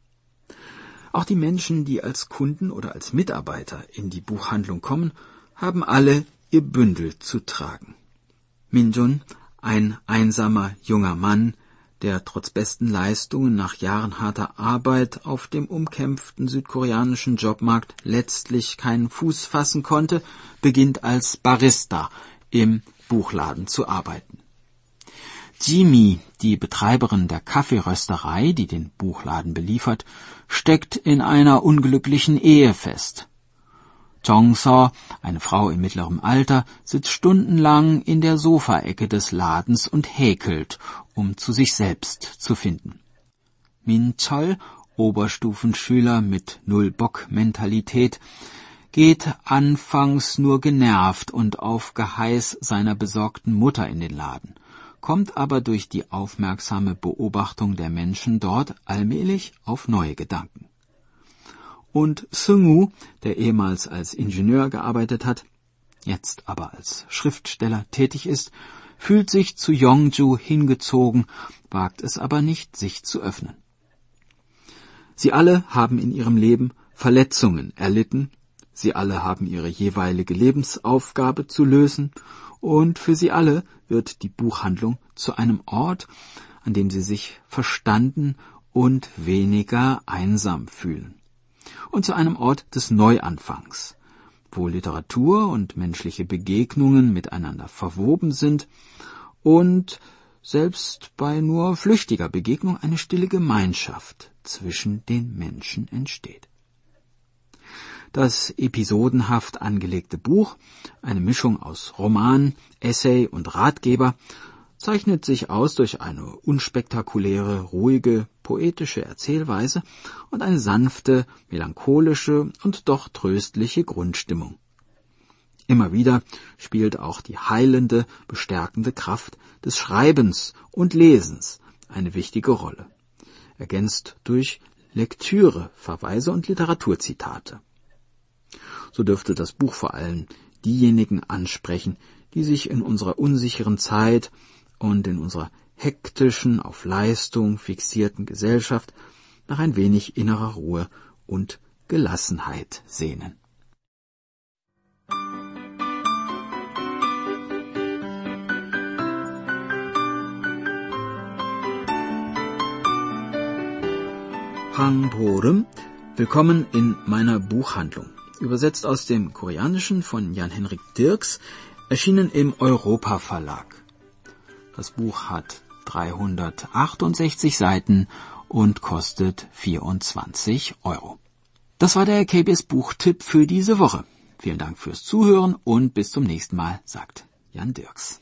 Auch die Menschen, die als Kunden oder als Mitarbeiter in die Buchhandlung kommen, haben alle ihr Bündel zu tragen. Minjun, ein einsamer junger Mann, der trotz besten Leistungen nach Jahren harter Arbeit auf dem umkämpften südkoreanischen Jobmarkt letztlich keinen Fuß fassen konnte, beginnt als Barista im Buchladen zu arbeiten. Jimmy, die Betreiberin der Kaffeerösterei, die den Buchladen beliefert, steckt in einer unglücklichen Ehe fest. Jong-so, eine Frau im mittleren Alter, sitzt stundenlang in der Sofaecke des Ladens und häkelt, um zu sich selbst zu finden. Min-chol, Oberstufenschüler mit Null-Bock-Mentalität, geht anfangs nur genervt und auf Geheiß seiner besorgten Mutter in den Laden, kommt aber durch die aufmerksame Beobachtung der Menschen dort allmählich auf neue Gedanken. Und Seung-woo, der ehemals als Ingenieur gearbeitet hat, jetzt aber als Schriftsteller tätig ist, fühlt sich zu Yongju hingezogen, wagt es aber nicht, sich zu öffnen. Sie alle haben in ihrem Leben Verletzungen erlitten, sie alle haben ihre jeweilige Lebensaufgabe zu lösen, und für sie alle wird die Buchhandlung zu einem Ort, an dem sie sich verstanden und weniger einsam fühlen. Und zu einem Ort des Neuanfangs, wo Literatur und menschliche Begegnungen miteinander verwoben sind und selbst bei nur flüchtiger Begegnung eine stille Gemeinschaft zwischen den Menschen entsteht. Das episodenhaft angelegte Buch, eine Mischung aus Roman, Essay und Ratgeber, zeichnet sich aus durch eine unspektakuläre, ruhige, poetische Erzählweise und eine sanfte, melancholische und doch tröstliche Grundstimmung. Immer wieder spielt auch die heilende, bestärkende Kraft des Schreibens und Lesens eine wichtige Rolle, ergänzt durch Lektüre, Verweise und Literaturzitate. So dürfte das Buch vor allem diejenigen ansprechen, die sich in unserer unsicheren Zeit und in unserer hektischen, auf Leistung fixierten Gesellschaft nach ein wenig innerer Ruhe und Gelassenheit sehnen. Hang Borum, willkommen in meiner Buchhandlung. Übersetzt aus dem Koreanischen von Jan-Henrik Dirks, erschienen im Europa Verlag. Das Buch hat dreihundertachtundsechzig Seiten und kostet vierundzwanzig Euro. Das war der K B S Buchtipp für diese Woche. Vielen Dank fürs Zuhören und bis zum nächsten Mal, sagt Jan Dirks.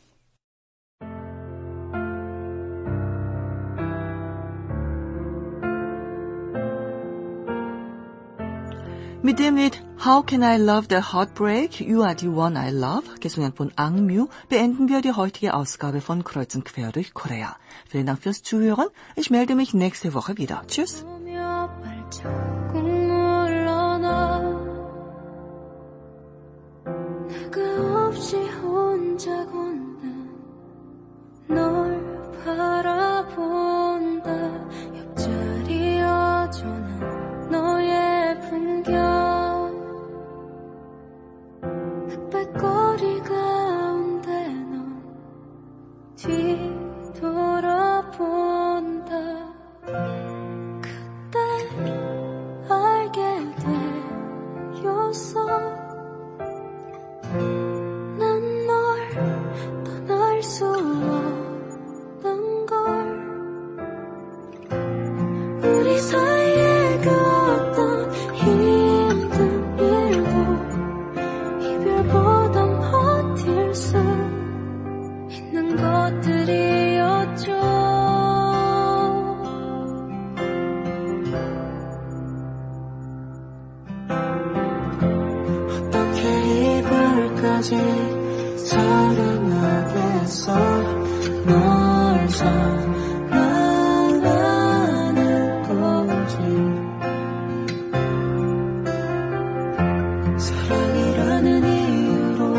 Mit dem Lied How Can I Love the Heartbreak, You Are the One I Love, gesungen von Angmyu, beenden wir die heutige Ausgabe von Kreuz und Quer durch Korea. Vielen Dank fürs Zuhören. Ich melde mich nächste Woche wieder. Tschüss. 뒤돌아본다 그때 때까지 사랑하겠어 널 사랑하는 거지 사랑이라는 이유로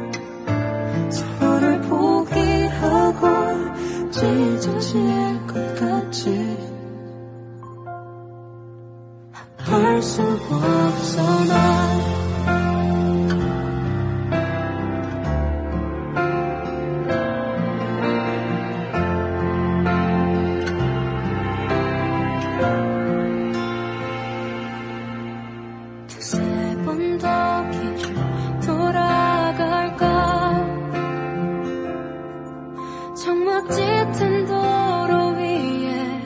서로를 포기하고 찢어질 것 같지 할 수 없어 난 두세 번 더 길을 돌아갈까 정막 짙은 도로 위에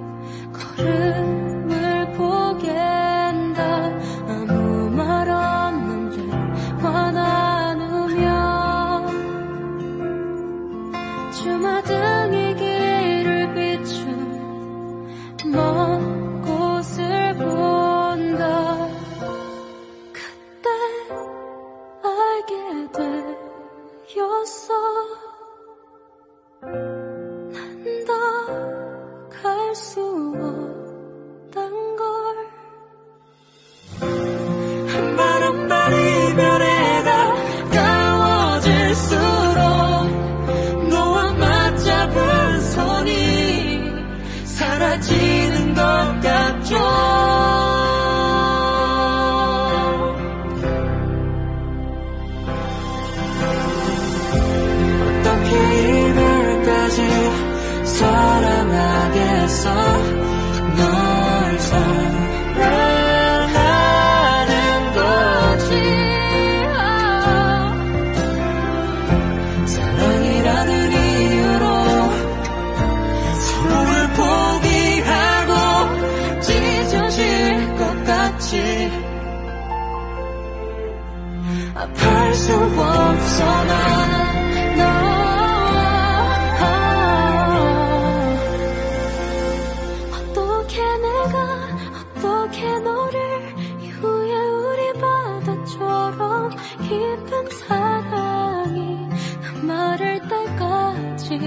걸음을 보겠다 아무 말 없는 대화 나누며 주마등이 길을 비춘 먼 곳을 본다 그때 알게 되었어 난 더 갈 수 없단 걸 한 발 한 발 이별에 가까워질수록 너와 맞잡은 손이 사라지는 것 같죠 어떻게 이별까지 사랑하겠어 널 사랑하는 거지 사랑이라는 이유로 서로를 포기하고 찢어질 것 같지 아플 수 없어 난 너 어떻게 내가 어떻게 너를 이후에 우리 바다처럼 깊은 사랑이 마를 때까지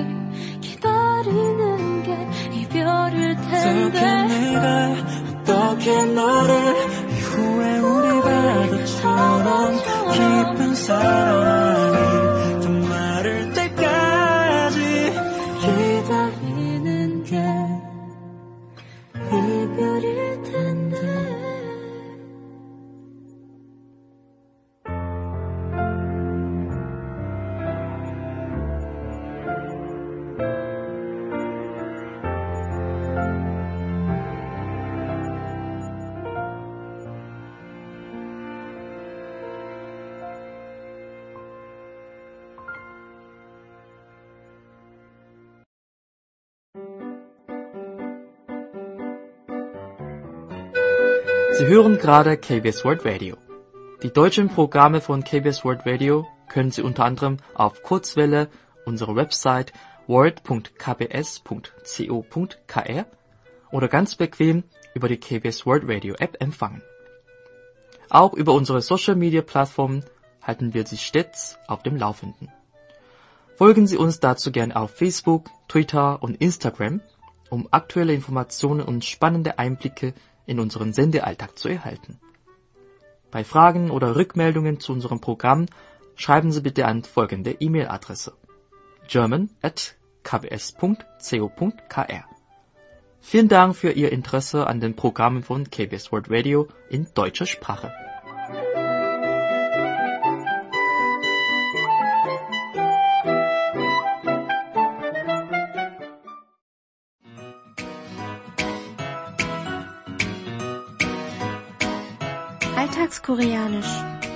기다리는 게 이별일 텐데 어떻게 내가 어떻게 너를 이후에 우리 바다처럼 깊은 사랑이 좀 마를 때까지 기다리는 게 이별일 텐데 Sie hören gerade K B S World Radio. Die deutschen Programme von K B S World Radio können Sie unter anderem auf Kurzwelle, unserer Website world punkt k b s punkt co punkt k r oder ganz bequem über die K B S World Radio App empfangen. Auch über unsere Social Media Plattformen halten wir Sie stets auf dem Laufenden. Folgen Sie uns dazu gern auf Facebook, Twitter und Instagram, um aktuelle Informationen und spannende Einblicke in unseren Sendealltag zu erhalten. Bei Fragen oder Rückmeldungen zu unserem Programm schreiben Sie bitte an folgende E-Mail-Adresse: german at k b s punkt co punkt k r. Vielen Dank für Ihr Interesse an den Programmen von K B S World Radio in deutscher Sprache. Alltagskoreanisch.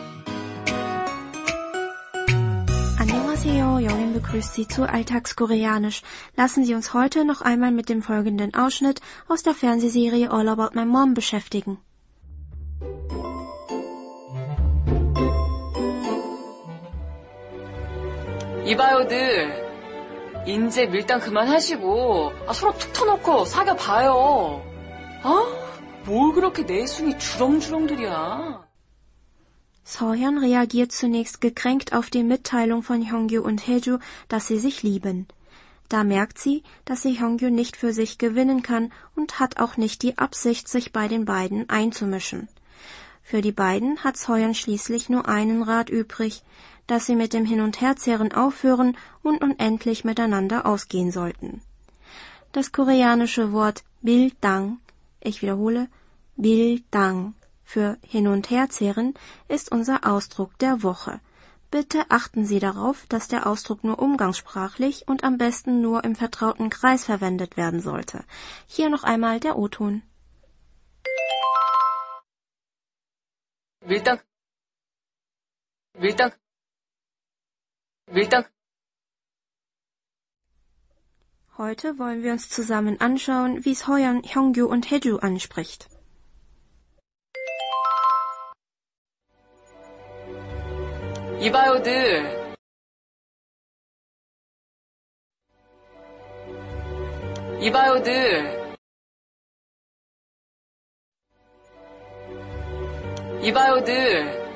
Annyeonghaseyo, Jongin begrüßt Sie zu Alltagskoreanisch. Lassen Sie uns heute noch einmal mit dem folgenden Ausschnitt aus der Fernsehserie All About My Mom beschäftigen. 이봐요들, 인제 밀당 그만하시고 아, 서로 툭 터놓고 사귀어봐요. 아, 뭘 그렇게 내숭이 주렁주렁들이야. Sohyun reagiert zunächst gekränkt auf die Mitteilung von Hyungju und Haeju, dass sie sich lieben. Da merkt sie, dass sie Hyungju nicht für sich gewinnen kann und hat auch nicht die Absicht, sich bei den beiden einzumischen. Für die beiden hat Sohyun schließlich nur einen Rat übrig, dass sie mit dem Hin- und Herzerren aufhören und unendlich miteinander ausgehen sollten. Das koreanische Wort Bildang, ich wiederhole, Bildang, für Hin- und Herzerren ist unser Ausdruck der Woche. Bitte achten Sie darauf, dass der Ausdruck nur umgangssprachlich und am besten nur im vertrauten Kreis verwendet werden sollte. Hier noch einmal der O-Ton. 밀당, 밀당, 밀당. Heute wollen wir uns zusammen anschauen, wie Sohyun, Hyungju und Haeju anspricht. 이봐요들. 이봐요들. 이봐요들.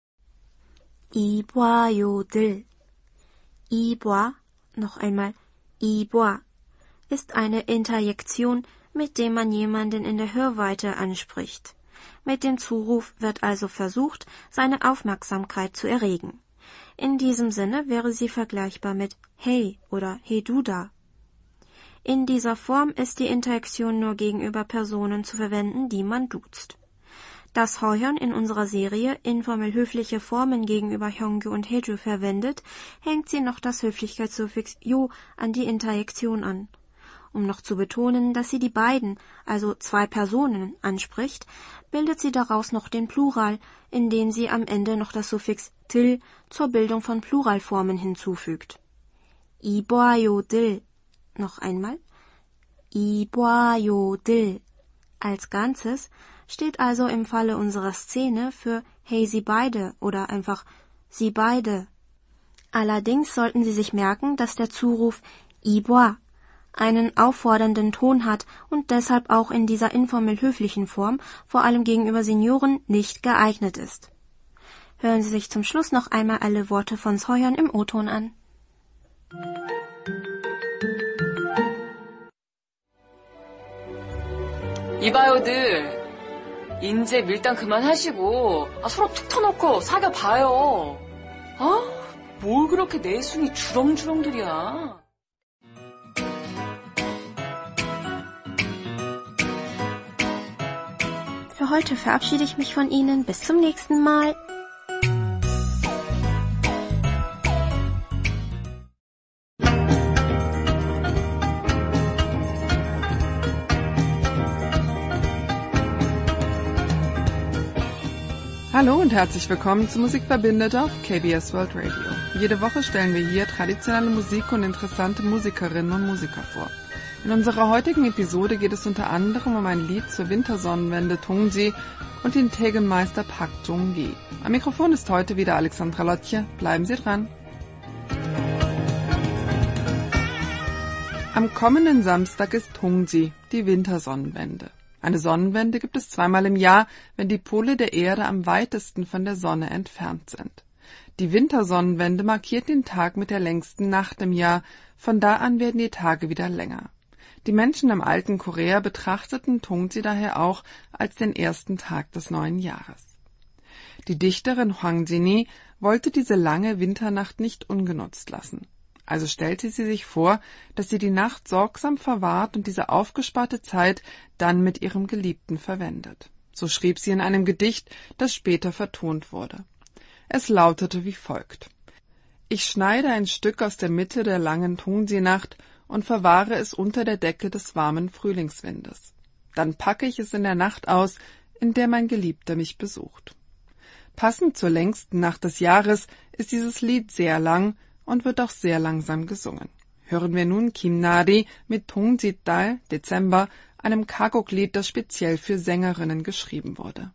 이봐요들. 이봐, noch einmal, 이봐, ist eine Interjektion, mit dem man jemanden in der Hörweite anspricht. Mit dem Zuruf wird also versucht, seine Aufmerksamkeit zu erregen. In diesem Sinne wäre sie vergleichbar mit Hey oder Hey du da. In dieser Form ist die Interjektion nur gegenüber Personen zu verwenden, die man duzt. Da Sohyun in unserer Serie informell höfliche Formen gegenüber Hyungju und Haeju verwendet, hängt sie noch das Höflichkeitssuffix yo an die Interjektion an. Um noch zu betonen, dass sie die beiden, also zwei Personen, anspricht, bildet sie daraus noch den Plural, indem sie am Ende noch das Suffix til zur Bildung von Pluralformen hinzufügt. 이봐요들, noch einmal, 이봐요들 als Ganzes steht also im Falle unserer Szene für Hey sie beide oder einfach sie beide. Allerdings sollten Sie sich merken, dass der Zuruf 이봐 einen auffordernden Ton hat und deshalb auch in dieser informell höflichen Form, vor allem gegenüber Senioren, nicht geeignet ist. Hören Sie sich zum Schluss noch einmal alle Worte von Sohyun im O-Ton an. 이봐요들. 이제 밀당 그만하시고 아, 서로 툭 터놓고 사귀어봐요. 아, 뭘 그렇게 내숭이 주렁주렁들이야. Für heute verabschiede ich mich von Ihnen. Bis zum nächsten Mal. Hallo und herzlich willkommen zu Musik verbindet auf K B S World Radio. Jede Woche stellen wir hier traditionelle Musik und interessante Musikerinnen und Musiker vor. In unserer heutigen Episode geht es unter anderem um ein Lied zur Wintersonnenwende Tongji und den Tegelmeister Park Jong-gi. Am Mikrofon ist heute wieder Alexandra Lotje. Bleiben Sie dran. Am kommenden Samstag ist Tongji, die Wintersonnenwende. Eine Sonnenwende gibt es zweimal im Jahr, wenn die Pole der Erde am weitesten von der Sonne entfernt sind. Die Wintersonnenwende markiert den Tag mit der längsten Nacht im Jahr. Von da an werden die Tage wieder länger. Die Menschen im alten Korea betrachteten Tongji daher auch als den ersten Tag des neuen Jahres. Die Dichterin Hwang Jin-hee wollte diese lange Winternacht nicht ungenutzt lassen. Also stellte sie sich vor, dass sie die Nacht sorgsam verwahrt und diese aufgesparte Zeit dann mit ihrem Geliebten verwendet. So schrieb sie in einem Gedicht, das später vertont wurde. Es lautete wie folgt: Ich schneide ein Stück aus der Mitte der langen Tongji-Nacht und verwahre es unter der Decke des warmen Frühlingswindes. Dann packe ich es in der Nacht aus, in der mein Geliebter mich besucht. Passend zur längsten Nacht des Jahres ist dieses Lied sehr lang und wird auch sehr langsam gesungen. Hören wir nun Kim Na-ri mit Tongji-dal, Dezember, einem Kagok-Lied, das speziell für Sängerinnen geschrieben wurde.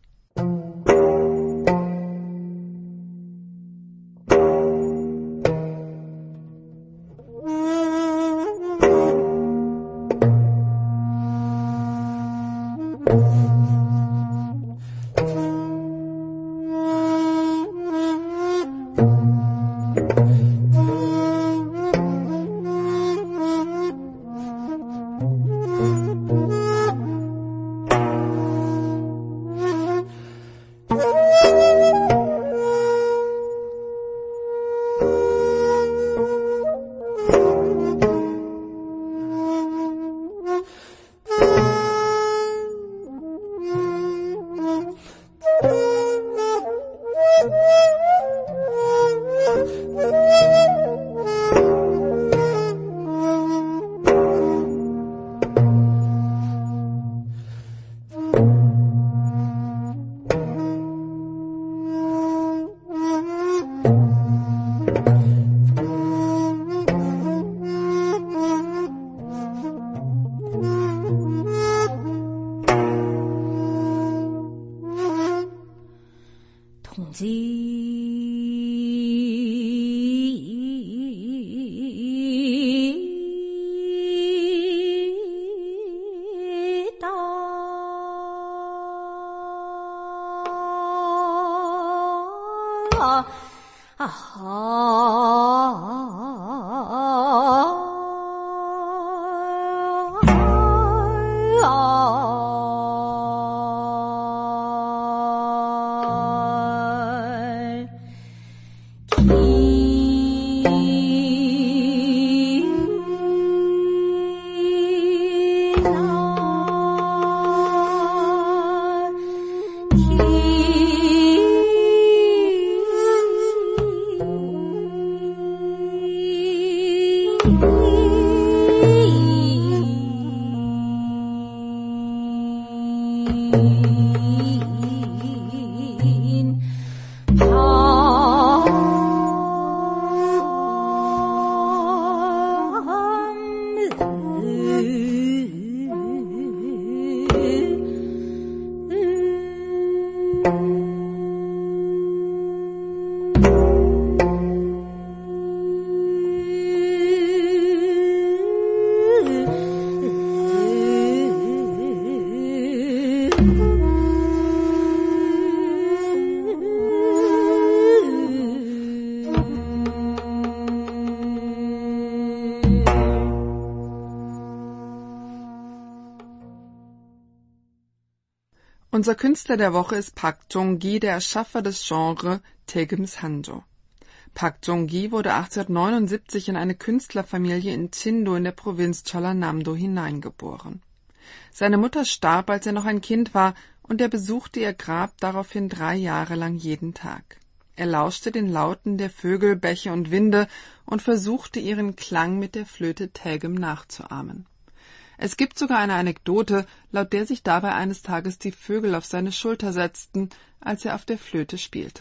Unser Künstler der Woche ist Park Jong-gi, der Erschaffer des Genres Taegum Sanjo. Park Jong-gi wurde achtzehnhundertneunundsiebzig in eine Künstlerfamilie in Chindo in der Provinz Jeollanam-do hineingeboren. Seine Mutter starb, als er noch ein Kind war, und er besuchte ihr Grab daraufhin drei Jahre lang jeden Tag. Er lauschte den Lauten der Vögel, Bäche und Winde und versuchte, ihren Klang mit der Flöte Taegum nachzuahmen. Es gibt sogar eine Anekdote, laut der sich dabei eines Tages die Vögel auf seine Schulter setzten, als er auf der Flöte spielte.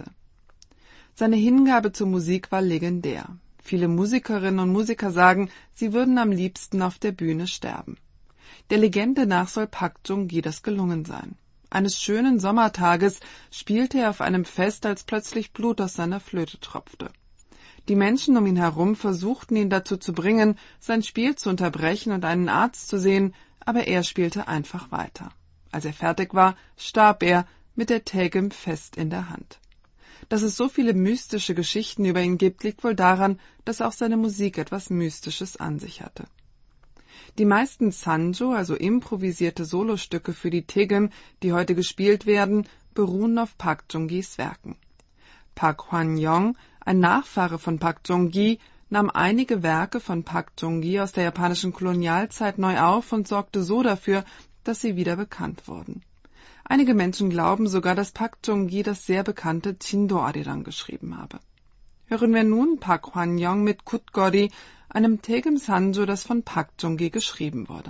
Seine Hingabe zur Musik war legendär. Viele Musikerinnen und Musiker sagen, sie würden am liebsten auf der Bühne sterben. Der Legende nach soll Park Jong-gi das gelungen sein. Eines schönen Sommertages spielte er auf einem Fest, als plötzlich Blut aus seiner Flöte tropfte. Die Menschen um ihn herum versuchten, ihn dazu zu bringen, sein Spiel zu unterbrechen und einen Arzt zu sehen, aber er spielte einfach weiter. Als er fertig war, starb er mit der Taegum fest in der Hand. Dass es so viele mystische Geschichten über ihn gibt, liegt wohl daran, dass auch seine Musik etwas Mystisches an sich hatte. Die meisten Sanjo, also improvisierte Solostücke für die Taegum, die heute gespielt werden, beruhen auf Park Jong-gis Werken. Park Hwan-young, ein Nachfahre von Park Jong-gi, nahm einige Werke von Park Jong-gi aus der japanischen Kolonialzeit neu auf und sorgte so dafür, dass sie wieder bekannt wurden. Einige Menschen glauben sogar, dass Park Jong-gi das sehr bekannte Chindo Arirang geschrieben habe. Hören wir nun Park Hwan-young mit Kutgori, einem Taegum Sanjo, das von Park Jong-gi geschrieben wurde.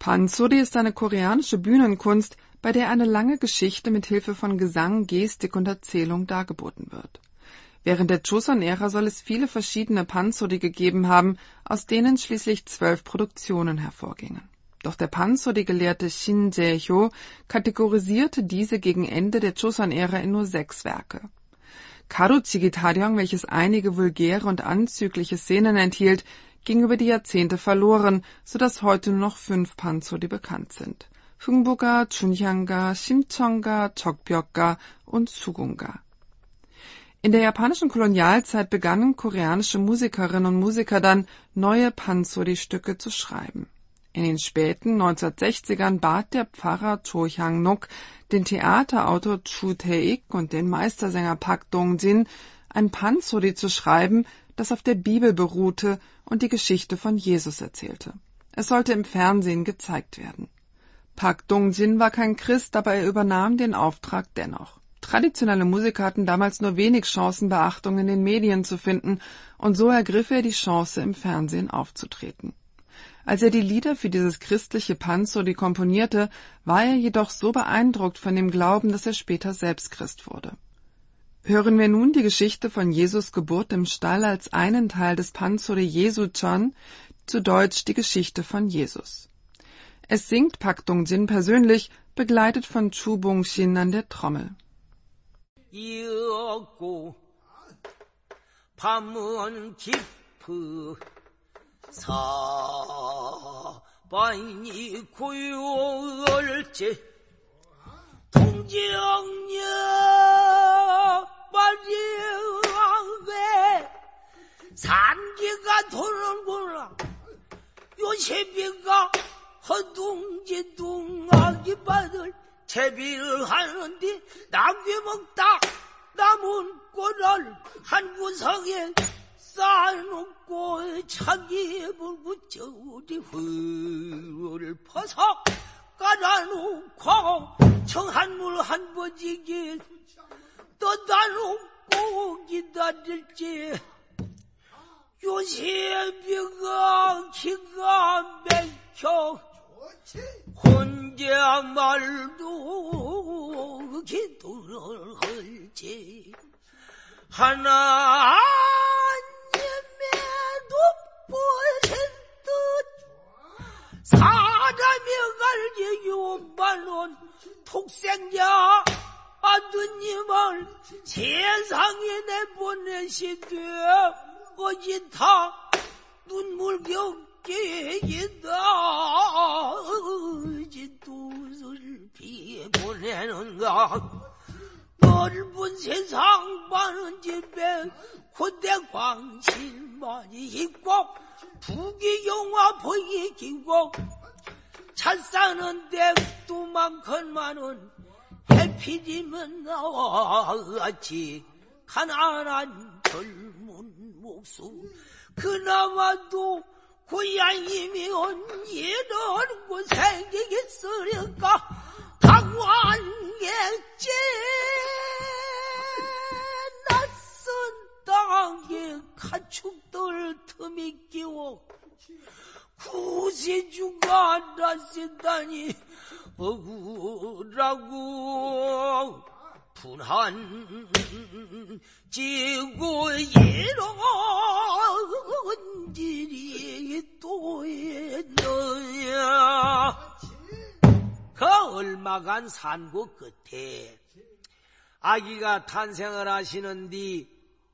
Pansori ist eine koreanische Bühnenkunst, bei der eine lange Geschichte mit Hilfe von Gesang, Gestik und Erzählung dargeboten wird. Während der Joseon-Ära soll es viele verschiedene Pansori gegeben haben, aus denen schließlich zwölf Produktionen hervorgingen. Doch der Pansori-Gelehrte Shin Jae-hyo kategorisierte diese gegen Ende der Joseon-Ära in nur sechs Werke. Karuchigi Taryong, welches einige vulgäre und anzügliche Szenen enthielt, ging über die Jahrzehnte verloren, so dass heute nur noch fünf Pansori bekannt sind. Hungbuga, Chunhyanga, Shimcheonga, Chokbyokga und Sugunga. In der japanischen Kolonialzeit begannen koreanische Musikerinnen und Musiker dann, neue Pansori-Stücke zu schreiben. In den späten neunzehnhundertsechzigern bat der Pfarrer Cho Hyang-nok den Theaterautor Chu Tae-ik und den Meistersänger Park Dong-jin, ein Pansori zu schreiben, das auf der Bibel beruhte und die Geschichte von Jesus erzählte. Es sollte im Fernsehen gezeigt werden. Park Dong-jin war kein Christ, aber er übernahm den Auftrag dennoch. Traditionelle Musiker hatten damals nur wenig Chancen, Beachtung in den Medien zu finden, und so ergriff er die Chance, im Fernsehen aufzutreten. Als er die Lieder für dieses christliche Pansori komponierte, war er jedoch so beeindruckt von dem Glauben, dass er später selbst Christ wurde. Hören wir nun die Geschichte von Jesus Geburt im Stall als einen Teil des Pansori Jesuchan, zu Deutsch die Geschichte von Jesus. Es singt Park Dong-jin persönlich, begleitet von Chu Bong-shin an der Trommel. 사반이 고요할지 동정녀 마리아에 산기가 도는구나 요셉이가 허둥지둥하기 받을 채비를 하는데 남겨먹다 남은 꼴을 한 구석에 쌓아놓고 자기의 불붙여 우리 흙을 퍼서 깔아놓고 청한물 한 버지기 떠다놓고 기다릴지 요셉이가 기가 막혀 혼자 말도 기도를 할지 하나님의 높으신 뜻 사람이 갈지 요만한 독생자 아드님을 세상에 내보내시되 어찌 다 눈물 겪기이다 어찌 두 피해 보내는가 넓은 세상 많은 집에 고대 광실만이 있고 부귀영화 보이기고 잘 사는데 두만큼만은 해피디면 나와같이 가난한 젊은 목숨 그나마도 고향이면 이런 곳에 있으니까 당황했지 낯선 땅에 가축들 틈이 끼워 구세주가 나서다니 억울하고 분한 지고 이런 일이 또 있느냐 그 얼마간 산고 끝에 아기가 탄생을 하시는디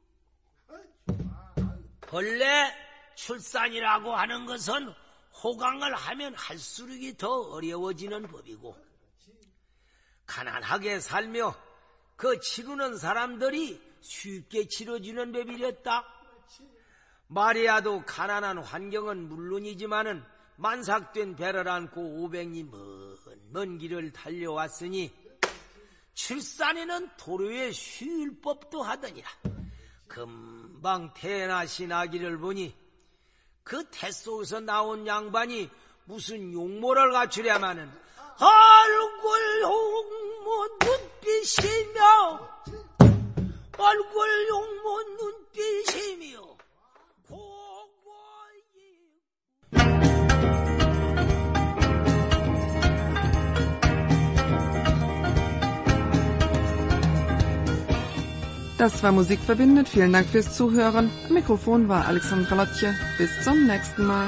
본래 출산이라고 하는 것은 호강을 하면 할수록 더 어려워지는 법이고 가난하게 살며 그 치르는 사람들이 쉽게 치러지는 법이랬다. 마리아도 가난한 환경은 물론이지만은 만삭된 배를 안고 오백리 먼, 먼 길을 달려왔으니 출산에는 도로에 쉴 법도 하더니라. 금방 태어나신 아기를 보니 그 태 속에서 나온 양반이 무슨 용모를 갖추려마는 얼굴 용모 눈빛이며 얼굴 용모 눈빛이며 Das war Musik verbindet. Vielen Dank fürs Zuhören. Am Mikrofon war Alexandra Lotje. Bis zum nächsten Mal.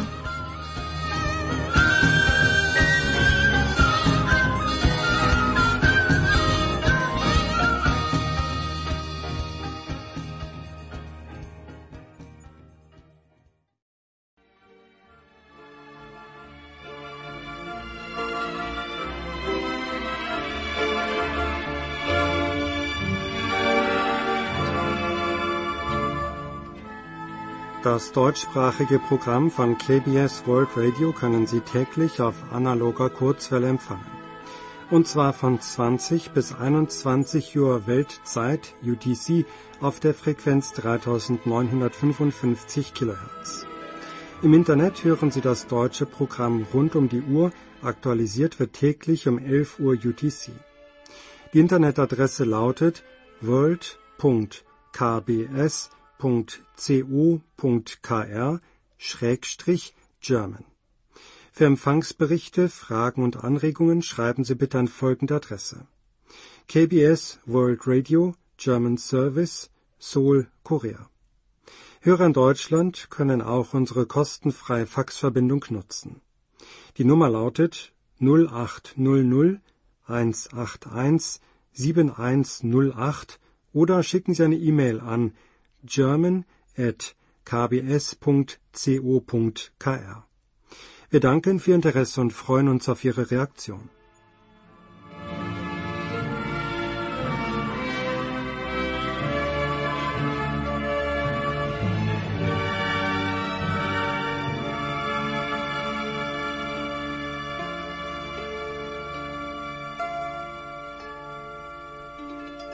Das deutschsprachige Programm von K B S World Radio können Sie täglich auf analoger Kurzwelle empfangen. Und zwar von zwanzig bis einundzwanzig Uhr Weltzeit U T C auf der Frequenz dreitausendneunhundertfünfundfünfzig Kilohertz. Im Internet hören Sie das deutsche Programm rund um die Uhr, aktualisiert wird täglich um elf Uhr U T C. Die Internetadresse lautet world punkt k b s punkt co punkt k r schrägstrich German. Für Empfangsberichte, Fragen und Anregungen schreiben Sie bitte an folgende Adresse: K B S World Radio, German Service, Seoul, Korea. Hörer in Deutschland können auch unsere kostenfreie Faxverbindung nutzen. Die Nummer lautet null acht null null eins acht eins sieben eins null acht oder schicken Sie eine E-Mail an german at k b s punkt co punkt k r. Wir danken für Ihr Interesse und freuen uns auf Ihre Reaktion.